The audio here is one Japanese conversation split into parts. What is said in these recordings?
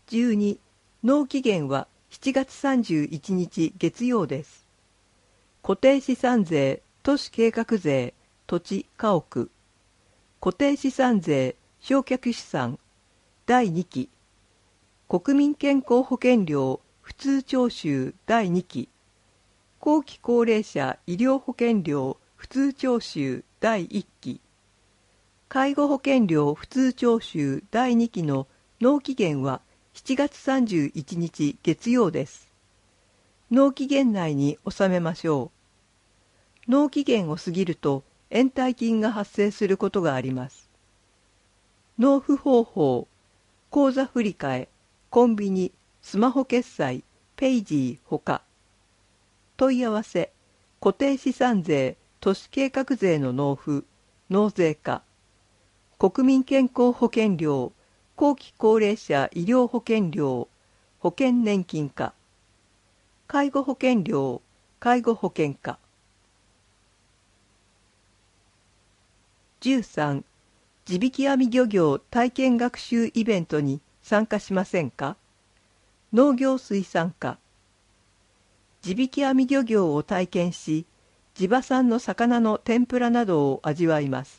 12、納期限は7月31日月曜です。固定資産税、都市計画税、土地、家屋。固定資産税、償却資産、第2期。国民健康保険料、普通徴収第2期。後期高齢者医療保険料、普通徴収第1期。介護保険料普通徴収第2期の納期限は7月31日月曜です。納期限内に納めましょう。納期限を過ぎると延滞金が発生することがあります。納付方法、口座振替、コンビニ、スマホ決済、ペイジーほか。問い合わせ、固定資産税、都市計画税の納付、納税課。国民健康保険料、後期高齢者医療保険料、保険年金課。介護保険料、介護保険課。13、地引き網漁業体験学習イベントに参加しませんか？農業水産課。地引き網漁業を体験し、地場産の魚の天ぷらなどを味わいます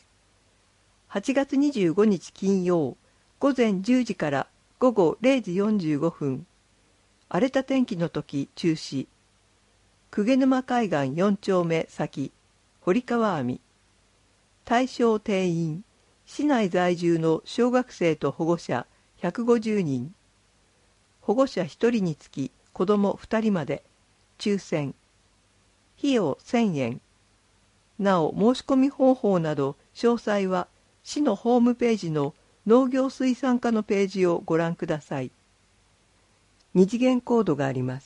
。8月25日金曜、午前10時から午後0時45分。荒れた天気の時中止。鵠沼海岸4丁目先、堀川網。対象定員、市内在住の小学生と保護者150人。保護者1人につき子ども2人まで、抽選。費用1000円。なお申し込み方法など詳細は市のホームページの農業水産課のページをご覧ください。二次元コードがあります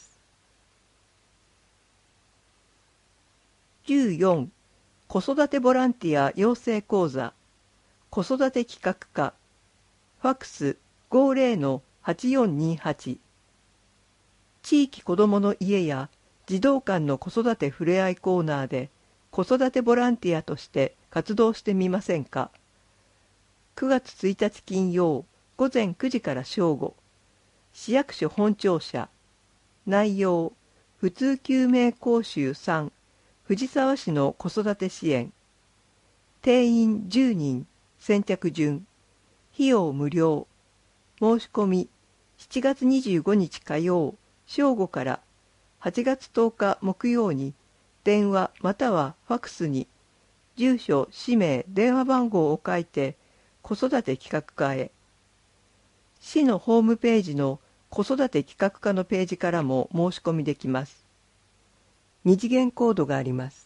。14、子育てボランティア養成講座、子育て企画課、ファックス50-8428。地域子どもの家や児童館の子育てふれあいコーナーで子育てボランティアとして活動してみませんか。9月1日金曜午前9時から正午。市役所本庁舎。内容、普通救命講習3、藤沢市の子育て支援。定員10人、先着順。費用無料。申し込み、7月25日火曜、正午から8月10日木曜に、電話またはファックスに、住所、氏名、電話番号を書いて、子育て企画課へ。市のホームページの子育て企画課のページからも申し込みできます。二次元コードがあります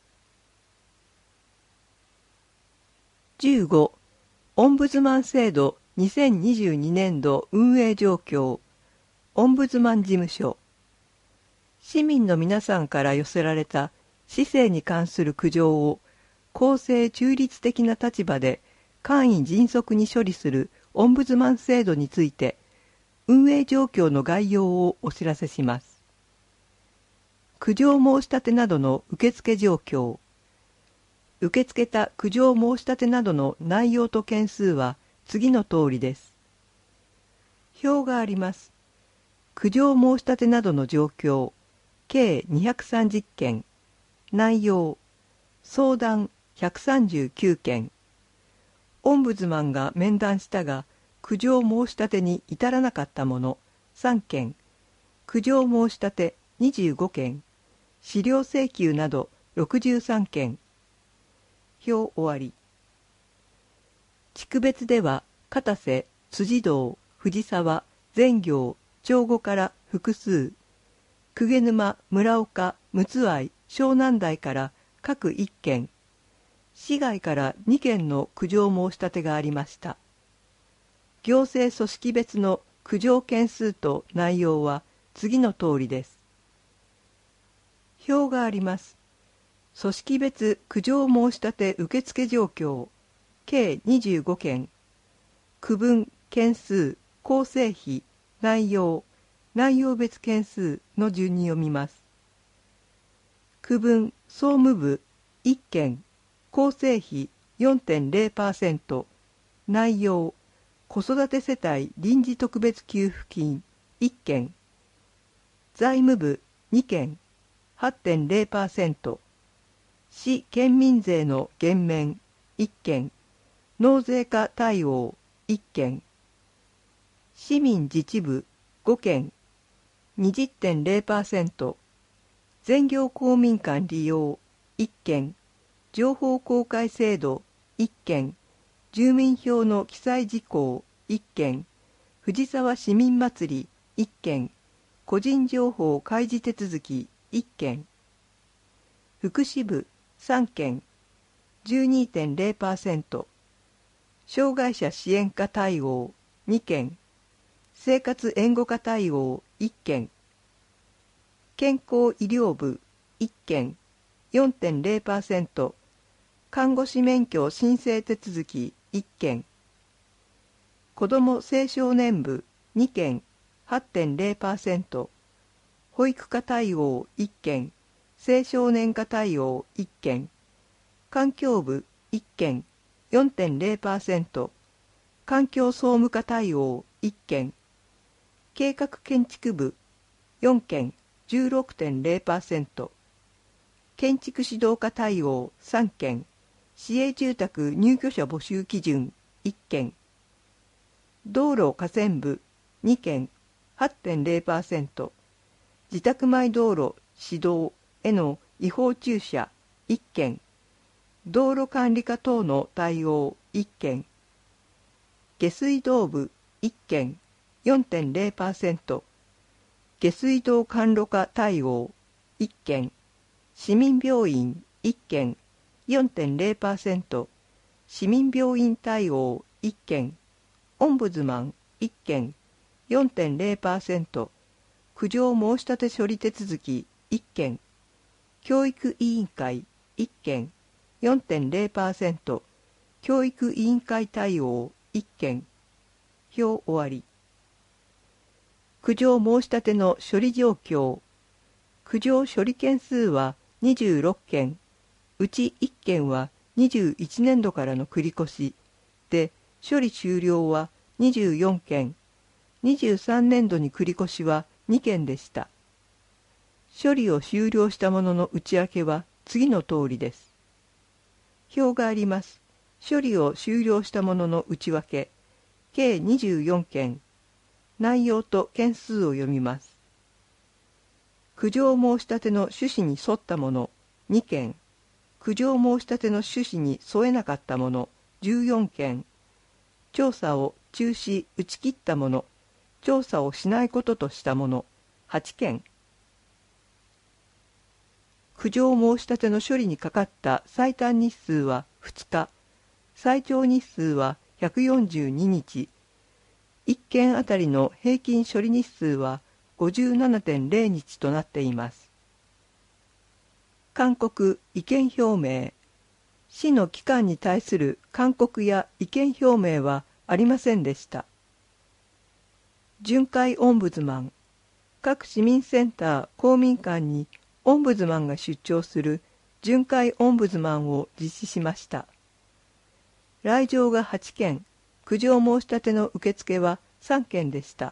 。15、オンブズマン制度2022年度運営状況、オンブズマン事務所。市民の皆さんから寄せられた市政に関する苦情を公正中立的な立場で簡易迅速に処理するオンブズマン制度について、運営状況の概要をお知らせします。苦情申し立てなどの受付状況。受け付けた苦情申し立てなどの内容と件数は次の通りです。表があります。苦情申し立てなどの状況、計230件。内容、相談139件。オンブズマンが面談したが、苦情申し立てに至らなかったもの3件。苦情申し立て25件。資料請求など63件。表終わり。地区別では片瀬、辻堂、藤沢、全行、長後から複数。鵠沼、村岡、陸奥愛、湘南台から各1件。市外から2件の苦情申し立てがありました。行政組織別の苦情件数と内容は次の通りです。表があります。組織別苦情申し立て受付状況、計25件。区分、件数、構成費、内容、内容別件数の順に読みます。区分、総務部、1件。構成費 4.0%。内容、 子育て世帯臨時特別給付金1件、財務部2件 8.0%、市県民税の減免1件、納税課対応1件、市民自治部5件 20.0%、全業公民館利用1件、情報公開制度1件、住民票の記載事項1件、藤沢市民祭り1件、個人情報開示手続き1件、福祉部3件 12.0%、障害者支援課対応2件、生活援護課対応1件、健康医療部1件 4.0%、看護師免許申請手続き1件、子ども青少年部2件 8.0%、保育課対応1件、青少年課対応1件、環境部1件 4.0%、環境総務課対応1件、計画建築部4件 16.0%、建築指導課対応3件、市営住宅入居者募集基準1件、道路河川部2件 8.0%、自宅前道路市道への違法駐車1件、道路管理課等の対応1件、下水道部1件 4.0%、下水道管路課対応1件、市民病院1件 4.0%、市民病院対応1件、オンブズマン1件 4.0%、苦情申し立て処理手続き1件、教育委員会1件 4.0%、教育委員会対応1件、表終わり。苦情申し立ての処理状況。苦情処理件数は26件、うち1件は21年度からの繰り越しで、処理終了は24件、23年度に繰り越しは2件でした。処理を終了したものの内訳は次の通りです。表があります。処理を終了したものの内訳、計24件、内容と件数を読みます。苦情申し立ての趣旨に沿ったもの2件、苦情申し立ての趣旨に沿えなかったもの14件、調査を中止打ち切ったもの、調査をしないこととしたもの8件。苦情申し立ての処理にかかった最短日数は2日、最長日数は142日、1件あたりの平均処理日数は 57.0 日となっています。勧告・意見表明。市の機関に対する勧告や意見表明はありませんでした。巡回オンブズマン。各市民センター・公民館にオンブズマンが出張する巡回オンブズマンを実施しました。来場が8件、苦情申し立ての受付は3件でした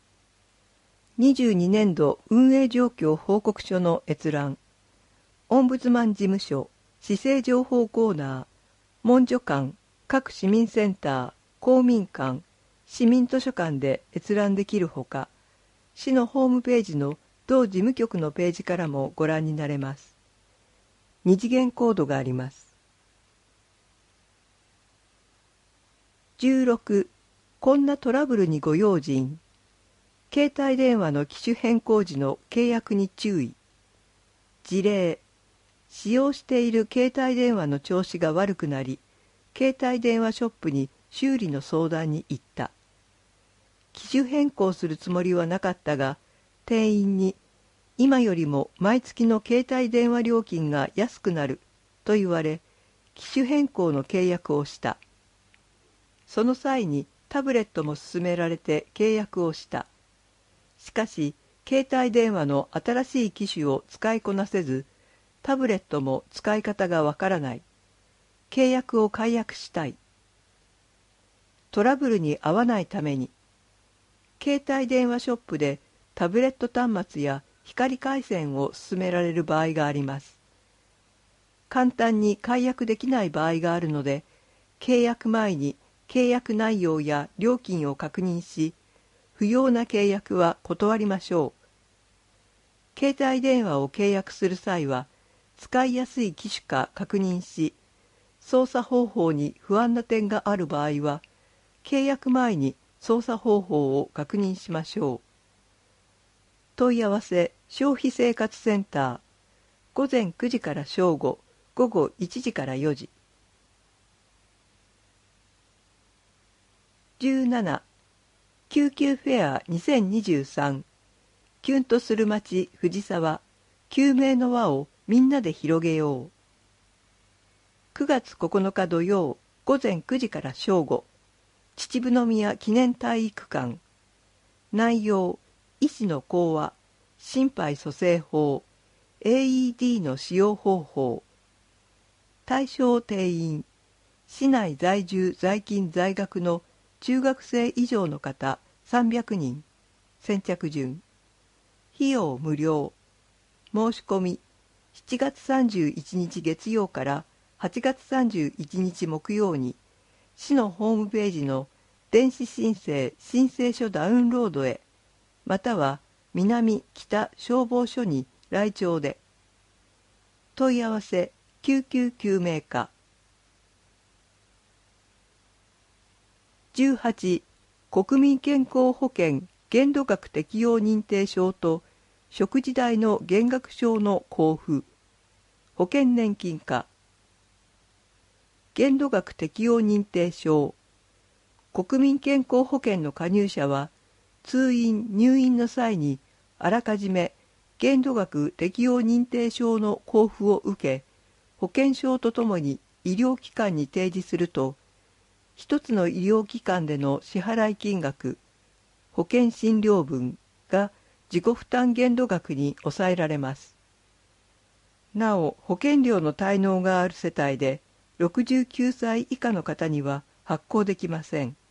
。22年度運営状況報告書の閲覧。オンブズマン事務所、市政情報コーナー、文書館、各市民センター、公民館、市民図書館で閲覧できるほか、市のホームページの同事務局のページからもご覧になれます。二次元コードがあります。16. こんなトラブルにご用心。携帯電話の機種変更時の契約に注意。事例。使用している携帯電話の調子が悪くなり、携帯電話ショップに修理の相談に行った。機種変更するつもりはなかったが、店員に今よりも毎月の携帯電話料金が安くなると言われ、機種変更の契約をした。その際にタブレットも勧められて契約をした。しかし、携帯電話の新しい機種を使いこなせず、タブレットも使い方がわからない。契約を解約したい。 トラブルに遭わないために、携帯電話ショップでタブレット端末や光回線を勧められる場合があります。簡単に解約できない場合があるので、契約前に契約内容や料金を確認し、不要な契約は断りましょう。携帯電話を契約する際は、使いやすい機種か確認し、操作方法に不安な点がある場合は、契約前に操作方法を確認しましょう。問い合わせ消費生活センター、午前9時から正午、午後1時から4時。17. 救急フェア2023、キュンとする街藤沢、救命の輪をみんなで広げよう。9月9日土曜午前9時から正午、秩父宮記念体育館。内容、医師の講話、心肺蘇生法、AED の使用方法。対象定員、市内在住在勤在学の中学生以上の方300人。先着順。費用無料。申し込み、7月31日月曜から8月31日木曜に、市のホームページの電子申請申請書ダウンロードへ、または南北消防署に来庁で。問い合わせ救急救命課。18. 国民健康保険限度額適用認定証と食事代の減額証の交付。保険年金課。限度額適用認定証。国民健康保険の加入者は、通院・入院の際にあらかじめ限度額適用認定証の交付を受け、保険証とともに医療機関に提示すると、一つの医療機関での支払い金額、保険診療分が自己負担限度額に抑えられます。なお、保険料の滞納がある世帯で、69歳以下の方には発行できません。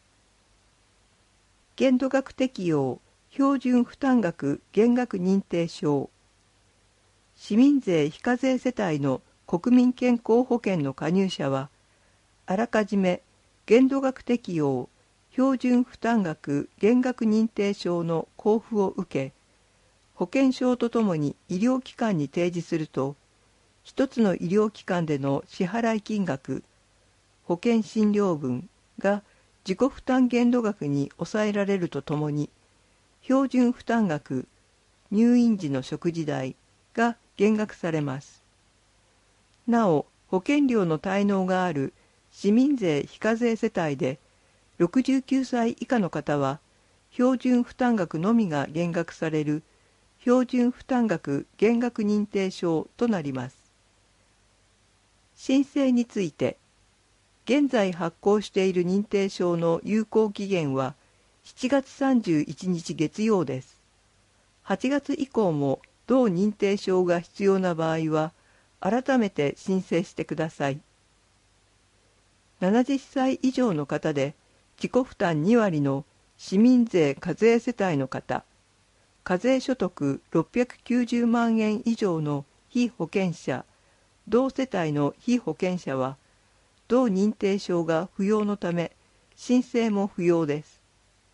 限度額適用標準負担額減額認定証。市民税非課税世帯の国民健康保険の加入者は、あらかじめ限度額適用標準負担額減額認定証の交付を受け、保険証とともに医療機関に提示すると、一つの医療機関での支払い金額、保険診療分が自己負担限度額に抑えられるとともに、標準負担額、入院時の食事代が減額されます。なお、保険料の滞納がある市民税非課税世帯で、69歳以下の方は、標準負担額のみが減額される標準負担額減額認定証となります。申請について、現在発行している認定証の有効期限は7月31日月曜です。8月以降も同認定証が必要な場合は、改めて申請してください。70歳以上の方で自己負担2割の市民税課税世帯の方、課税所得690万円以上の被保険者、同世帯の被保険者は、同認定証が不要のため、申請も不要です。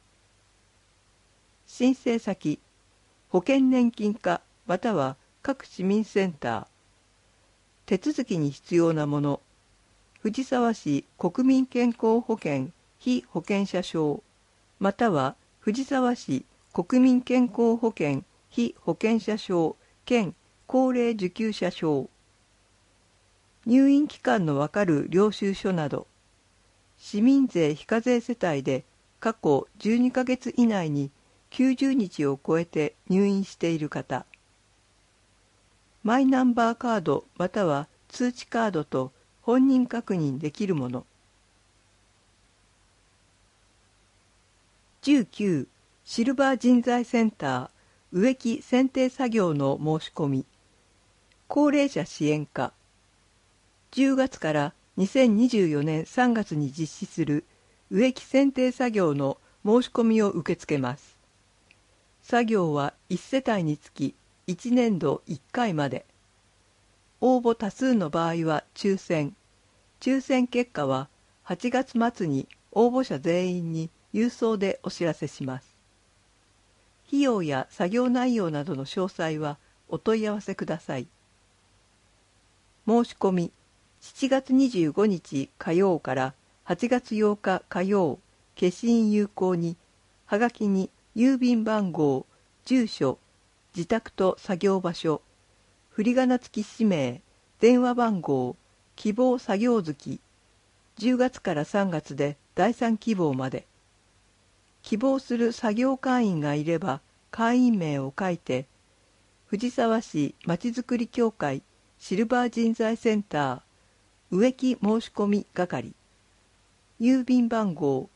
申請先、保険年金課または各市民センター。手続きに必要なもの、藤沢市国民健康保険被保険者証、または藤沢市国民健康保険被保険者証兼高齢受給者証。入院期間のわかる領収書など、市民税非課税世帯で過去12ヶ月以内に90日を超えて入院している方、マイナンバーカードまたは通知カードと本人確認できるもの。19. シルバー人材センター植木剪定作業の申し込み。高齢者支援課。10月から2024年3月に実施する植木剪定作業の申し込みを受け付けます。作業は1世帯につき1年度1回まで。応募多数の場合は抽選結果は8月末に応募者全員に郵送でお知らせします。費用や作業内容などの詳細はお問い合わせください。申し込み7月25日火曜から8月8日火曜消印有効に、はがきに郵便番号、住所、自宅と作業場所、振り仮名付き氏名、電話番号、希望作業月、10月から3月で第3希望まで。希望する作業会員がいれば会員名を書いて、藤沢市まちづくり協会シルバー人材センター植木申し込み係、郵便番号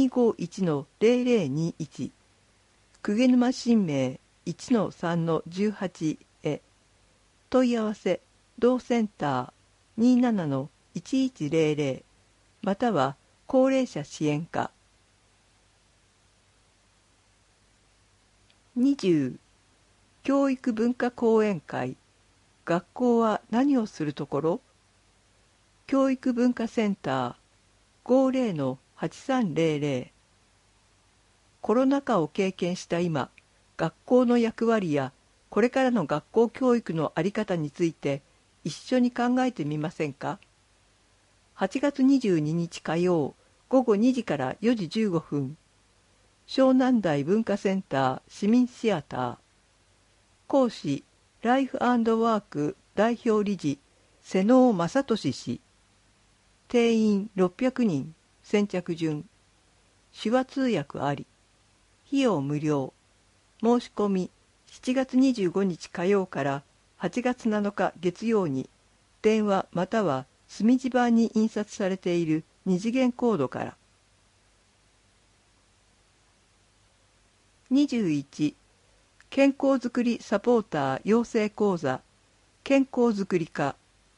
251-0021、鵠沼新名 1-3-18 へ。問い合わせ同センター 27-1100、または高齢者支援課。20、教育文化講演会。学校は何をするところ？教育文化センター 50-8300。コロナ禍を経験した今、学校の役割やこれからの学校教育の在り方について一緒に考えてみませんか。8月22日火曜午後2時から4時15分、湘南台文化センター市民シアター。講師ライフ&ワーク代表理事瀬能正俊氏。定員600人、先着順。手話通訳あり。費用無料。申し込み7月25日火曜から8月7日月曜に、電話または墨字版に印刷されている二次元コードから。21、健康づくりサポーター養成講座健康づくり課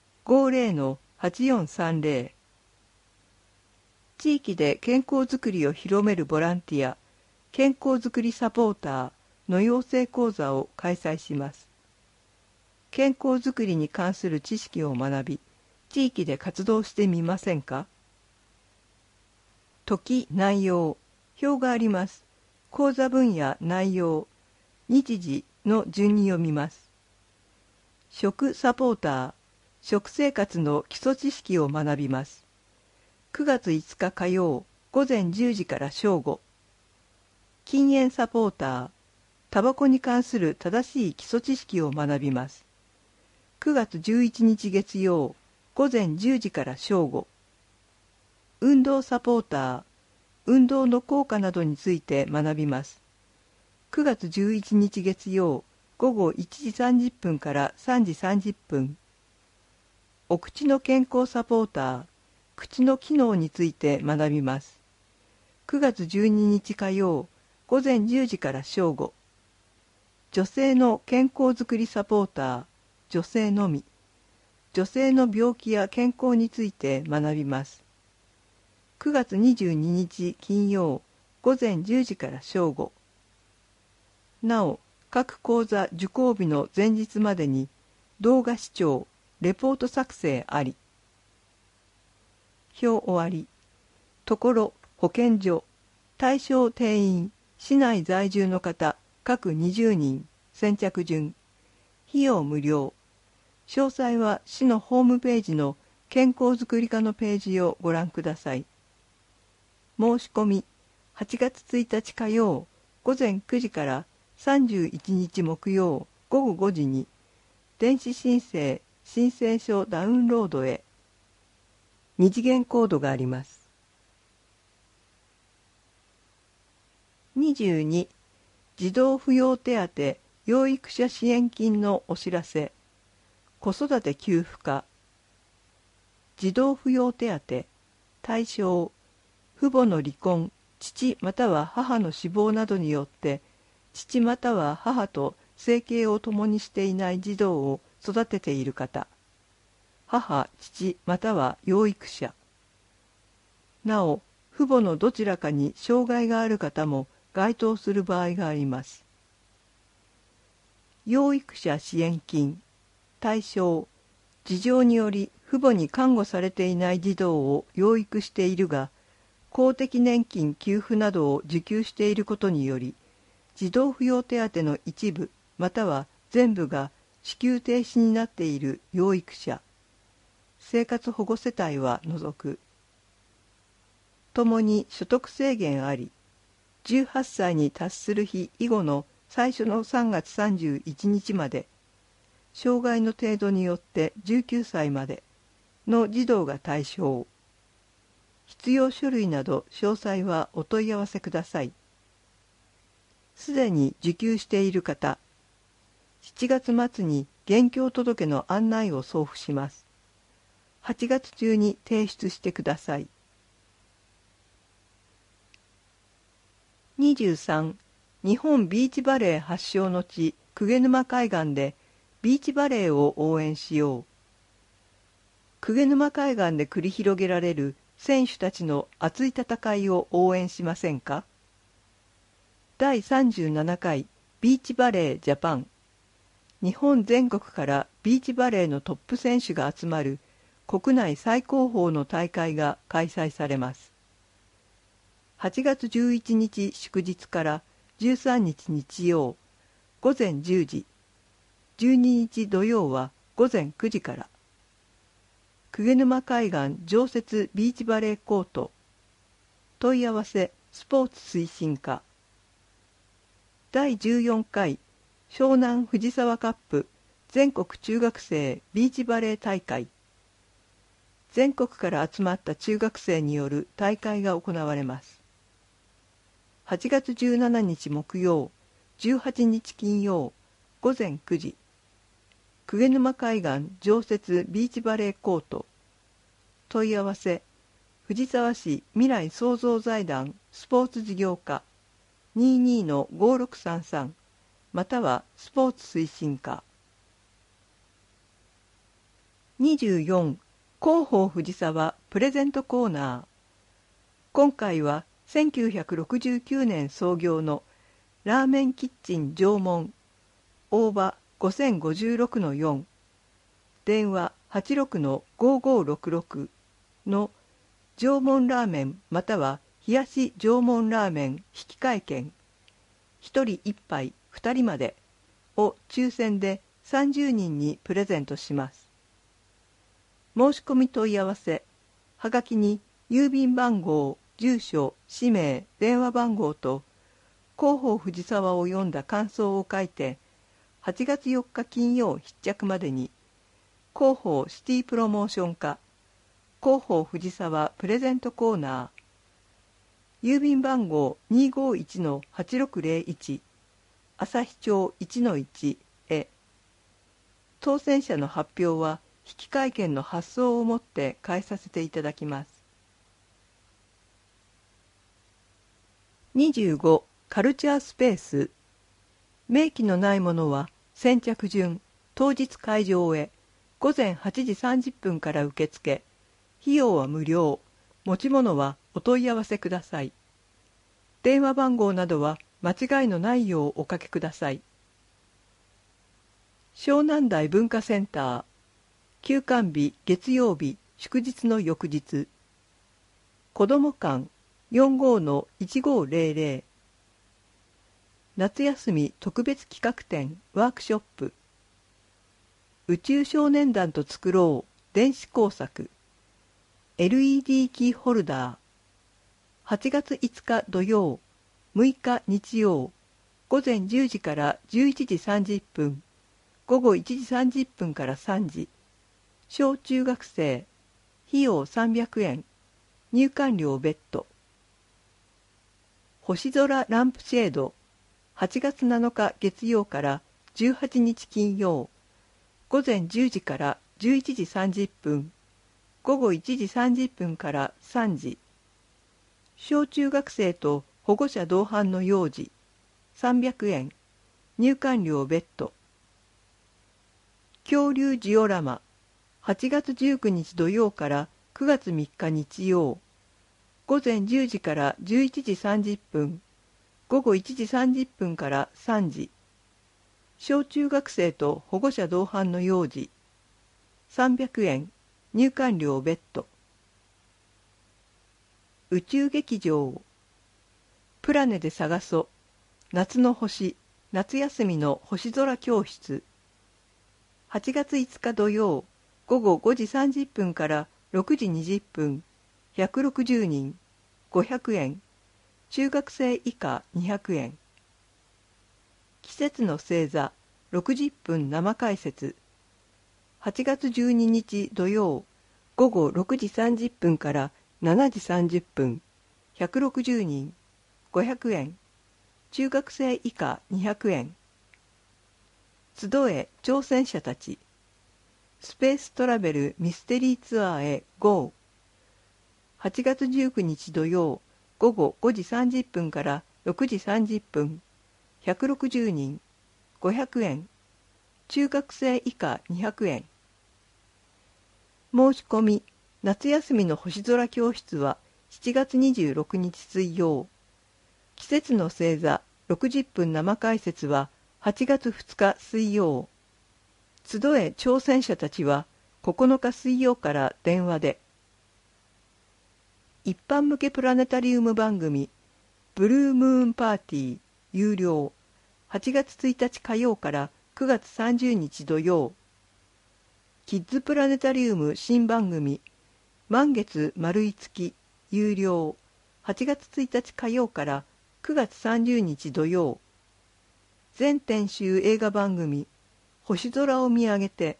50-8430。 地域で健康づくりを広めるボランティア健康づくりサポーターの養成講座を開催します。健康づくりに関する知識を学び、地域で活動してみませんか。時、内容、表があります。講座分野、内容、日時の順に読みます。食サポーター、食生活の基礎知識を学びます。9月5日火曜、午前10時から正午。禁煙サポーター、タバコに関する正しい基礎知識を学びます。9月11日月曜、午前10時から正午。運動サポーター、運動の効果などについて学びます。9月11日月曜、午後1時30分から3時30分。お口の健康サポーター、口の機能について学びます。9月12日火曜、午前10時から正午。女性の健康づくりサポーター、女性のみ。女性の病気や健康について学びます。9月22日金曜、午前10時から正午。なお、各講座受講日の前日までに動画視聴、レポート作成あり。表終わり。ところ、保健所、対象定員、市内在住の方、各20人、先着順。費用無料。詳細は市のホームページの健康づくり課のページをご覧ください。申し込み8月1日火曜午前9時から31日木曜午後5時に電子申請申請書ダウンロードへ。二次元コードがあります。22、児童扶養手当養育者支援金のお知らせ。子育て給付課。児童扶養手当対象、父母の離婚、父または母の死亡などによって父または母と生計を共にしていない児童を育てている方、母、父または養育者。なお、 父母のどちらかに障害がある方も該当する場合があります。養育者支援金対象、事情により父母に看護されていない児童を養育しているが、公的年金給付などを受給していることにより、児童扶養手当の一部または全部が支給停止になっている養育者、生活保護世帯は除く。ともに所得制限あり、18歳に達する日以後の最初の3月31日まで、障害の程度によって19歳までの児童が対象。必要書類など詳細はお問い合わせください。すでに受給している方、7月末に現況届の案内を送付します。8月中に提出してください。23. 日本ビーチバレー発祥の地鵠沼海岸でビーチバレーを応援しよう。鵠沼海岸で繰り広げられる選手たちの熱い戦いを応援しませんか。第37回ビーチバレージャパン、日本全国からビーチバレーのトップ選手が集まる国内最高峰の大会が開催されます。8月11日祝日から13日日曜午前10時、12日土曜は午前9時から。鵠沼海岸常設ビーチバレーコート。問い合わせスポーツ推進課。第14回湘南藤沢カップ全国中学生ビーチバレー大会。全国から集まった中学生による大会が行われます。8月17日木曜、18日金曜、午前9時。鵠沼海岸常設ビーチバレーコート。問い合わせ、藤沢市未来創造財団スポーツ事業課 22-5633 またはスポーツ推進課。24. 広報藤沢プレゼントコーナー。今回は1969年創業のラーメンキッチン常門大場5056-4、電話86-5566の常門ラーメンまたは冷やし常門ラーメン引換券1人1杯2人までを抽選で30人にプレゼントします。申し込み問い合わせ、はがきに郵便番号、住所、氏名、電話番号と広報藤沢を読んだ感想を書いて8月4日金曜必着までに広報シティプロモーション課広報藤沢プレゼントコーナー、郵便番号 251-8601 旭町 1-1 へ。当選者の発表は引換券の発送をもって返させていただきます。25. カルチャースペース。明記のないものは先着順当日会場へ午前8時30分から受付。費用は無料。持ち物はお問い合わせください。電話番号などは間違いのないようおかけください。湘南台文化センター休館日月曜日祝日の翌日。子ども館 45-1500。夏休み特別企画展ワークショップ。宇宙少年団と作ろう電子工作。LED キーホルダー。8月5日土曜、6日日曜、午前10時から11時30分、午後1時30分から3時。小中学生。費用300円。入館料別途。星空ランプシェード。8月7日月曜から18日金曜、午前10時から11時30分、午後1時30分から3時。小中学生と保護者同伴の幼児。300円。入館料別途。恐竜ジオラマ。8月19日土曜から9月3日日曜。 午前10時から11時30分、午後1時30分から3時。小中学生と保護者同伴の幼児。300円、入館料別途。宇宙劇場。プラネで探そ。夏の星、夏休みの星空教室。8月5日土曜、午後5時30分から6時20分、160人、500円。中学生以下200円。季節の星座、60分生解説。8月12日土曜、午後6時30分から7時30分、160人、500円。中学生以下200円。集え挑戦者たち。スペーストラベルミステリーツアーへ GO。8月19日土曜、午後5時30分から6時30分、160人、500円。中学生以下200円。申し込み、夏休みの星空教室は7月26日水曜。季節の星座60分生解説は8月2日水曜。集え挑戦者たちは9日水曜から電話で。一般向けプラネタリウム番組ブルームーンパーティー有料。8月1日火曜から9月30日土曜。キッズプラネタリウム新番組満月丸い月有料。8月1日火曜から9月30日土曜。全編集映画番組星空を見上げて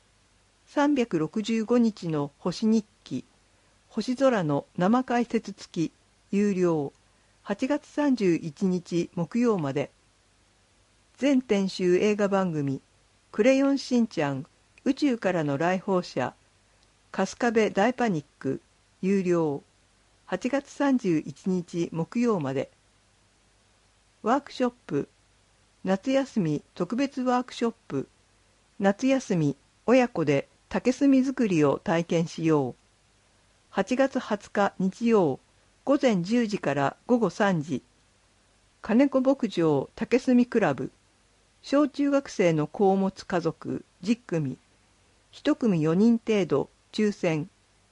365日の星日記星空の生解説付き有料。8月31日木曜まで。全編集映画番組クレヨンしんちゃん宇宙からの来訪者春日部大パニック有料。8月31日木曜まで。ワークショップ夏休み特別ワークショップ夏休み親子で竹炭作りを体験しよう。8月20日日曜午前10時から午後3時。金子牧場竹炭クラブ小中学生の子を持つ家族10組1組4人程度抽選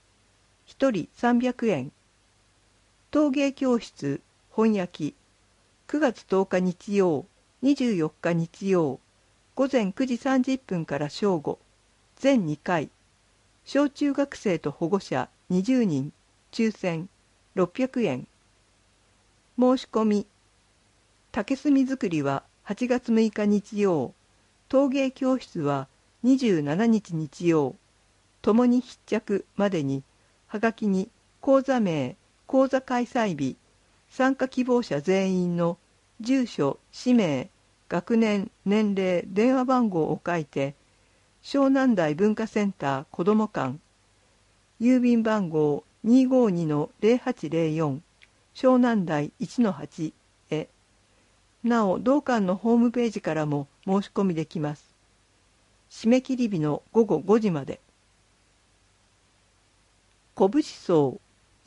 1人300円。陶芸教室本焼き9月10日日曜24日日曜午前9時30分から正午全2回。小中学生と保護者20人抽選600円。申し込み。竹炭作りは8月6日日曜。陶芸教室は27日日曜。ともに必着までにはがきに講座名講座開催日参加希望者全員の住所氏名学年年齢電話番号を書いて湘南台文化センター子ども館郵便番号 252-0804 湘南台 1-8 へ。なお同館のホームページからも申し込みできます。締め切り日の午後5時まで。小節荘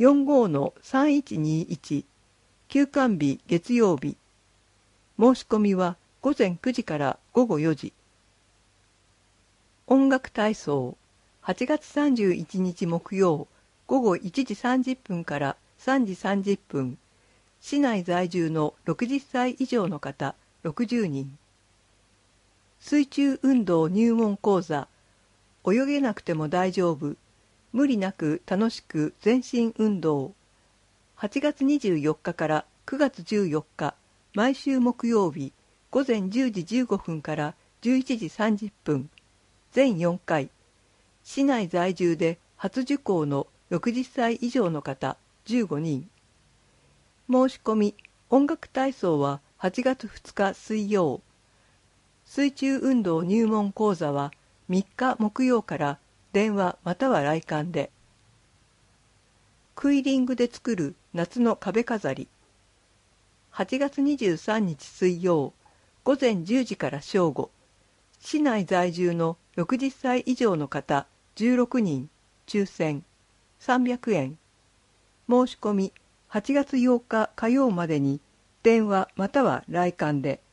45-3121 休館日月曜日。申し込みは午前9時から午後4時。音楽体操8月31日木曜午後1時30分から3時30分。市内在住の60歳以上の方60人。水中運動入門講座泳げなくても大丈夫無理なく楽しく全身運動。8月24日から9月14日毎週木曜日午前10時15分から11時30分全4回。市内在住で初受講の60歳以上の方15人。申し込み。音楽体操は8月2日水曜。水中運動入門講座は3日木曜から電話または来館で。クイリングで作る夏の壁飾り。8月23日水曜午前10時から正午。市内在住の60歳以上の方16人抽選300円。申し込み 8月8日火曜までに電話または来館で。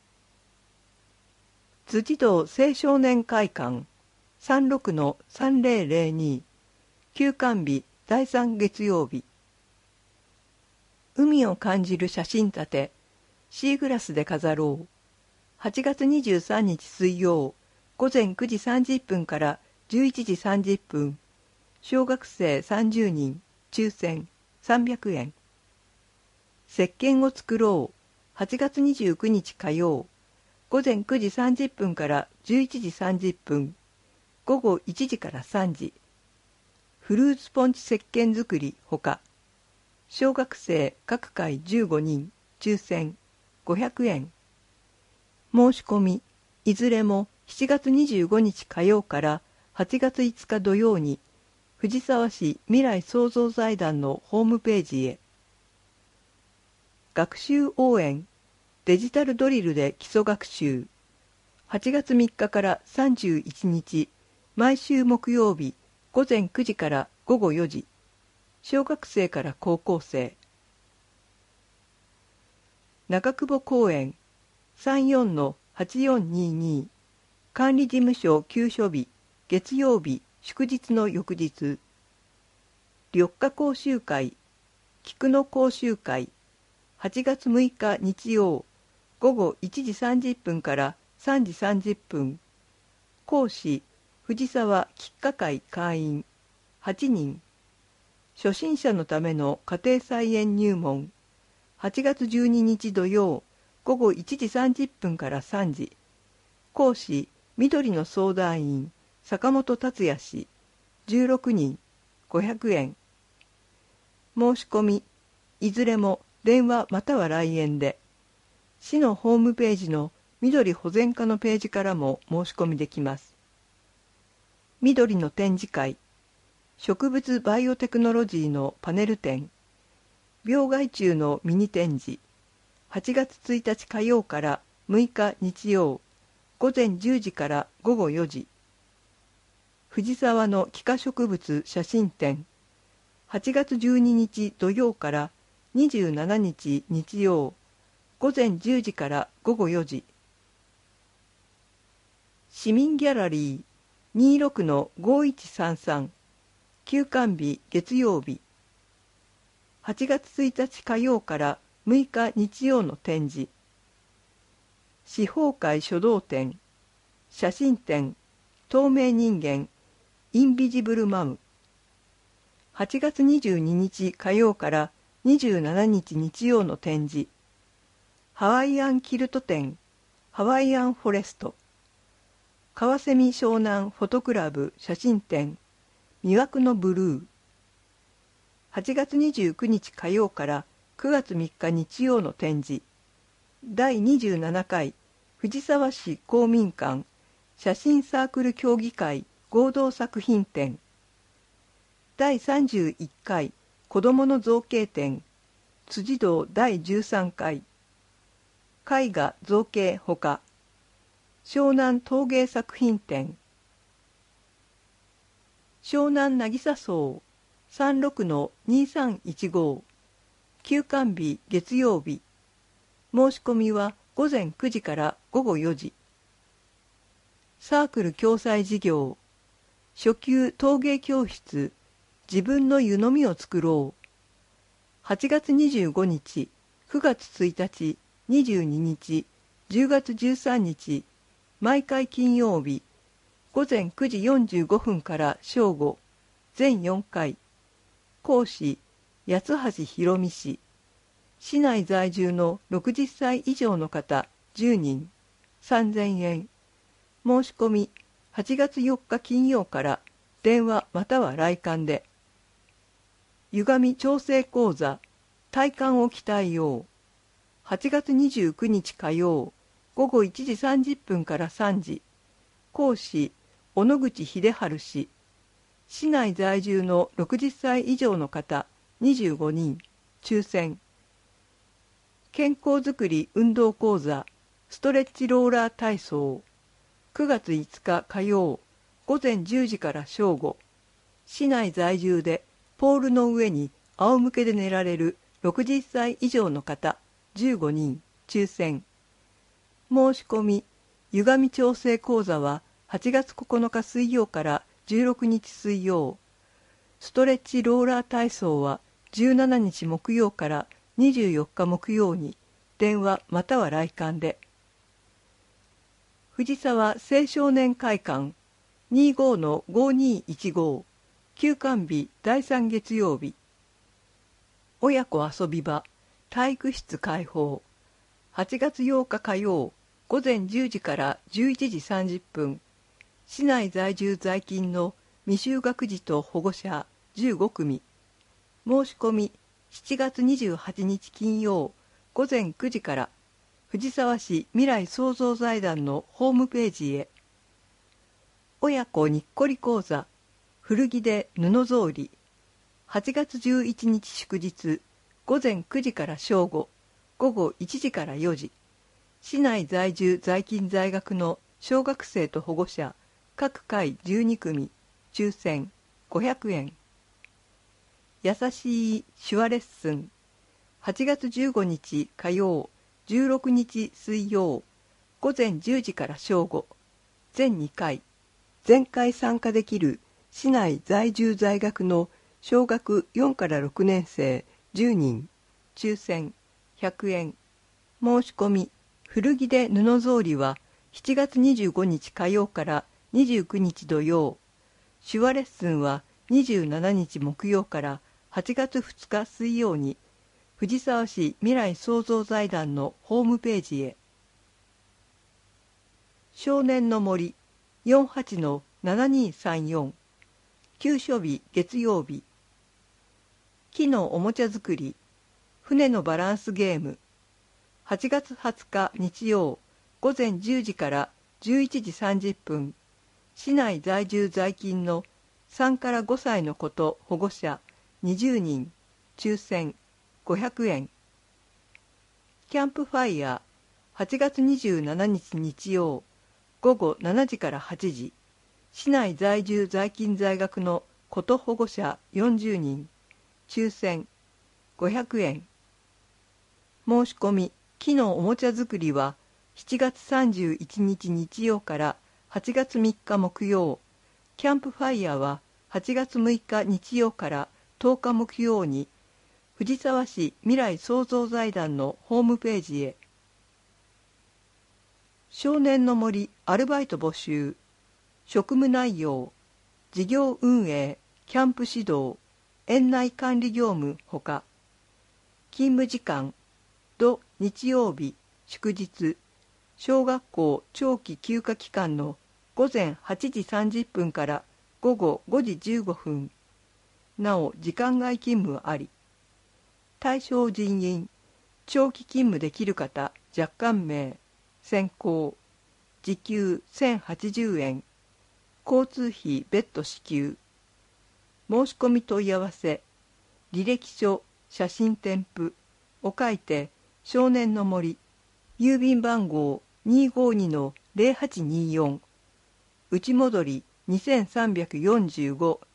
辻堂青少年会館 36-3002 休館日第3月曜日。海を感じる写真立てシーグラスで飾ろう。8月23日水曜午前9時30分から11時30分。小学生30人抽選300円。石鹸を作ろう。8月29日火曜午前9時30分から11時30分。午後1時から3時。フルーツポンチ石鹸作りほか。小学生各回15人抽選500円。申し込みいずれも7月25日火曜から8月5日土曜に藤沢市未来創造財団のホームページへ。学習応援デジタルドリルで基礎学習。8月3日から31日毎週木曜日午前9時から午後4時。小学生から高校生。中久保公園 34-8422 管理事務所休所日月曜日祝日の翌日。緑化講習会菊の講習会8月6日日曜午後1時30分から3時30分。講師藤沢菊花会会員8人。初心者のための家庭菜園入門8月12日土曜午後1時30分から3時。講師緑の相談員坂本達也氏16人500円。申し込みいずれも電話または来園で。市のホームページの緑保全課のページからも申し込みできます。緑の展示会植物バイオテクノロジーのパネル展病害虫のミニ展示8月1日火曜から6日日曜午前10時から午後4時。藤沢の幾何植物写真展8月12日土曜から27日日曜午前10時から午後4時。市民ギャラリー 26-5133 休館日月曜日。8月1日火曜から6日日曜の展示。司法会書道展写真展透明人間インビジブルマム。8月22日火曜から27日日曜の展示。ハワイアンキルト展ハワイアンフォレスト。川蝉湘南フォトクラブ写真展魅惑のブルー。8月29日火曜から9月3日日曜の展示。第27回藤沢市公民館写真サークル協議会合同作品展。第31回子どもの造形展辻堂第13回絵画造形ほか。湘南陶芸作品展。湘南渚荘 36-2315 休館日月曜日。申し込みは午前9時から午後4時。サークル共催事業初級陶芸教室自分の湯飲みを作ろう。8月25日9月1日22日10月13日毎回金曜日午前9時45分から正午全4回。講師八橋博美氏。市内在住の60歳以上の方10人3000円。申し込み8月4日金曜から電話または来館で。歪み調整講座体幹を鍛えよう。8月29日火曜午後1時30分から3時。講師小野口秀治氏。市内在住の60歳以上の方25人抽選。健康づくり運動講座ストレッチローラー体操9月5日火曜午前10時から正午。市内在住でポールの上に仰向けで寝られる 60歳以上の方15人抽選。申し込み、歪み調整講座は8月9日水曜から16日水曜。ストレッチローラー体操は17日木曜から24日木曜に電話または来館で。藤沢青少年会館 25-5215 休館日第3月曜日。親子遊び場体育室開放。8月8日火曜午前10時から11時30分。市内在住在勤の未就学児と保護者15組。申し込み7月28日金曜午前9時から藤沢市未来創造財団のホームページへ。親子にっこり講座古着で布草履。8月11日祝日午前9時から正午、午後1時から4時。市内在住在勤在学の小学生と保護者各回12組抽選500円。優しい手話レッスン8月15日火曜16日水曜午前10時から正午全2回全回参加できる市内在住在学の小学4から6年生10人抽選100円。申し込み古着で布草履は7月25日火曜から29日土曜。手話レッスンは27日木曜から8月2日水曜に藤沢市未来創造財団のホームページへ。少年の森 48-7234 休所日月曜日。木のおもちゃ作り船のバランスゲーム8月20日日曜午前10時から11時30分。市内在住在勤の3から5歳の子と保護者20人抽選500円。キャンプファイヤー8月27日日曜午後7時から8時。市内在住在勤在学の子と保護者40人抽選500円。申し込み木のおもちゃ作りは7月31日日曜から8月3日木曜。キャンプファイヤーは8月6日日曜から10日木曜に藤沢市未来創造財団のホームページへ。少年の森アルバイト募集職務内容事業運営キャンプ指導園内管理業務ほか勤務時間土日曜日祝日小学校長期休暇期間の午前8時30分から午後5時15分。なお時間外勤務あり。対象人員長期勤務できる方若干名先行時給1080円交通費別途支給。申し込み問い合わせ履歴書写真添付を書いて少年の森郵便番号252-0824内戻り2345